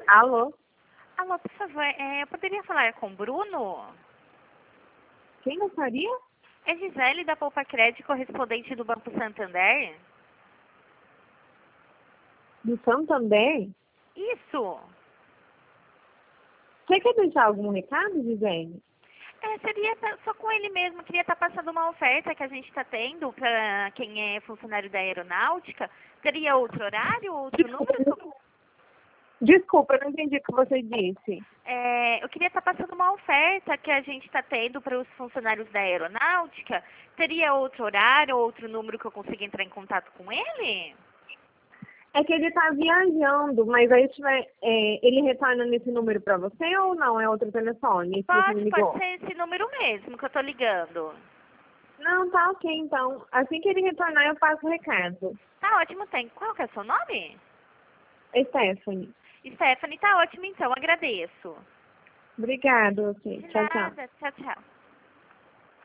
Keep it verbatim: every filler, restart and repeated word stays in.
Alô? Alô, por favor, é, eu poderia falar com o Bruno? Quem gostaria? É Gisele da Poupa Crédito, correspondente do Banco Santander? Do Santander? Isso! Você quer deixar algum recado, Gisele? É, seria pa- só com ele mesmo, queria estar passando uma oferta que a gente está tendo para quem é funcionário da aeronáutica. Teria outro horário, outro Desculpa, número? que eu- desculpa, eu não entendi o que você disse. É, eu queria estar passando uma oferta que a gente está tendo para os funcionários da aeronáutica. Teria outro horário, outro número que eu consiga entrar em contato com ele? É que ele tá viajando, mas aí tiver, é, ele retorna nesse número pra você ou não? É outro telefone, esse que você me Pode, pode ligou? ser esse número mesmo que eu tô ligando. Não, tá ok, então. Assim que ele retornar, eu passo o recado. Tá ótimo, tem. Qual que é o seu nome? Stephanie. Stephanie, tá ótimo então, agradeço. Obrigado, ok. De Tchau, tchau. nada, tchau, tchau.